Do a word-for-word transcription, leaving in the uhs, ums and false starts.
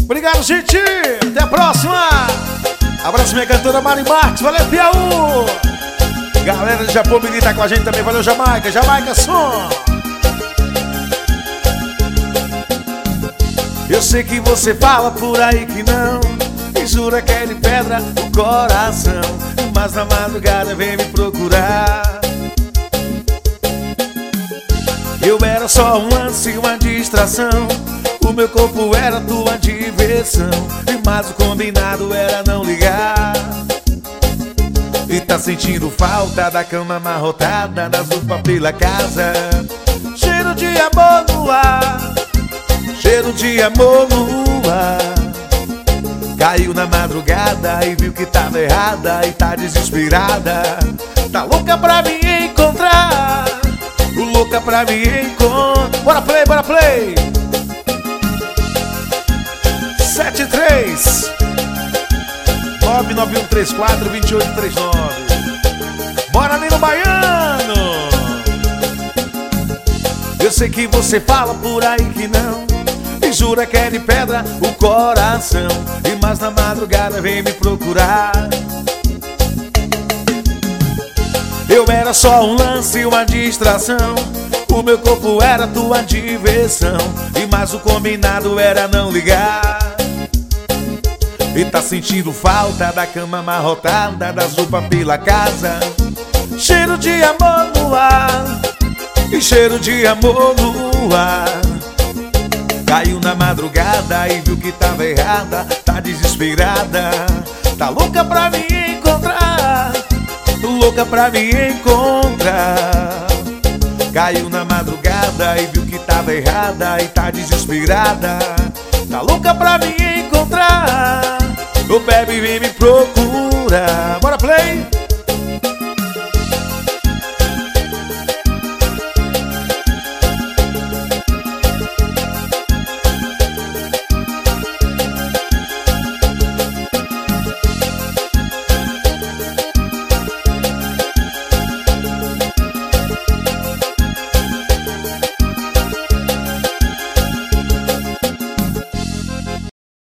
Obrigado, gente. Até a próxima. Abraço minha cantora Mari Marques. Valeu, Piauí. Galera de Japão milita com a gente também. Valeu, Jamaica. Jamaica som. Eu sei que você fala por aí que não, e jura que é de pedra o coração, mas na madrugada vem me procurar. Eu era só um lance, uma distração, o meu corpo era tua diversão, mas o combinado era não ligar. E tá sentindo falta da cama amarrotada, das roupas pela casa, cheiro de amor no ar, cheiro de amor no ar. Caiu na madrugada e viu que tava errada e tá desesperada, tá louca pra me encontrar, louca pra me encontrar. Bora play, bora play. Sete três nove nove um três quatro dois oito três nove. Bora ali no Baiano. Eu sei que você fala por aí que não, e jura que é de pedra o coração, e mais na madrugada vem me procurar. Eu era só um lance, uma distração, o meu corpo era tua diversão, e mais o combinado era não ligar. E tá sentindo falta da cama amarrotada, das roupas pela casa, cheiro de amor no ar, e cheiro de amor no ar. Caiu na madrugada e viu que tava errada, tá desesperada, tá louca pra me encontrar, louca pra me encontrar. Caiu na madrugada e viu que tava errada e tá desesperada, tá louca pra me encontrar. O bebe vem me procurar.